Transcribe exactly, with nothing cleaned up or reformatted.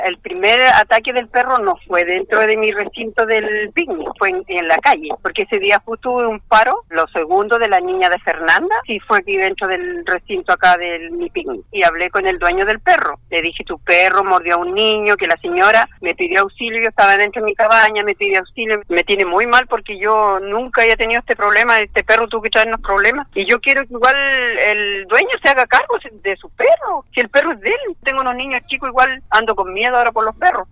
El primer ataque del perro no fue dentro de mi recinto del picnic, fue en, en la calle, porque ese día justo tuve un paro. Lo segundo de la niña de Fernanda, sí fue aquí dentro del recinto acá de mi picnic. Y hablé con el dueño del perro. Le dije, tu perro mordió a un niño, que la señora me pidió auxilio, yo estaba dentro de mi cabaña, me pidió auxilio. Me tiene muy mal porque yo nunca había tenido este problema, este perro tuvo que traernos problemas. Y yo quiero que igual el dueño se haga cargo de su perro, si el perro es de él. Tengo unos niños chicos, igual ando con miedo ahora por los perros.